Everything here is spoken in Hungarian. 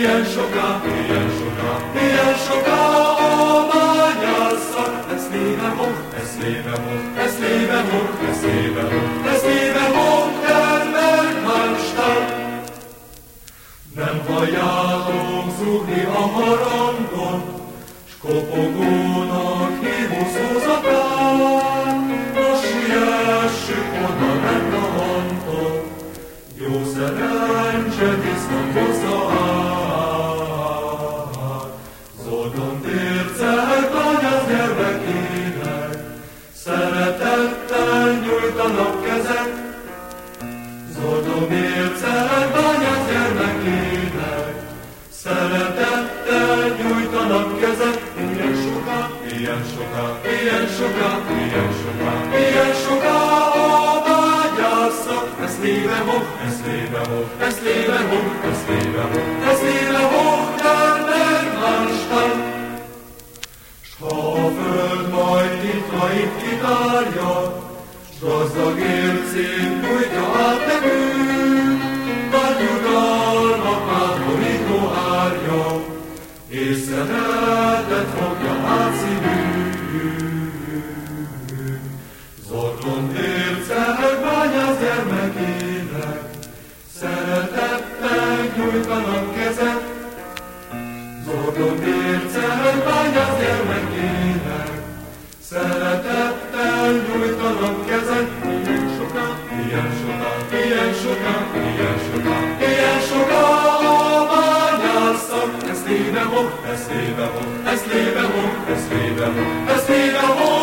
ilyen soká a bányászak. Ez léve hok, termelmester. Nem halljátok zúgni a harangot, s kopogónak hívó szózatát. Na siessük oda, megnahantok, jó szerencse tisztan hozza át. Zordon tércek bányász gyermekének, szeretettel nyújtanak kezet. Zordon tércek bányász gyermekének, szeretettel nyújtanak kezet. Ilyen soká a bányászak. Ez léve hok, termelmester. S ha a föld majd titkait kitárja, s gazdag ércét nyújtja át nekünk, nagy jutalmak átorító árja, és szeretet fogja át szívünk. Zordon tércek bányász gyermekének, szeretettel nyújtanak kezet. Zordon tércek bányász gyermekének, szeretettel nyújtanak kezet. Ilyen soká a bányászak. Ez léve hok,